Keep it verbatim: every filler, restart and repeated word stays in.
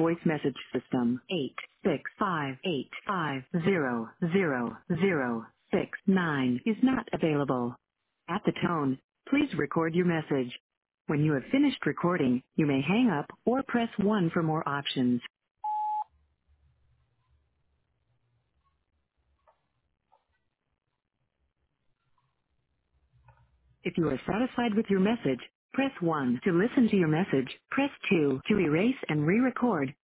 voice message system. eight six five eight five zero zero zero six nine is not available. At the tone, please record your message. When you have finished recording, you may hang up or press one for more options. If you are satisfied with your message, press one. To listen to your message, press two. To erase and re-record,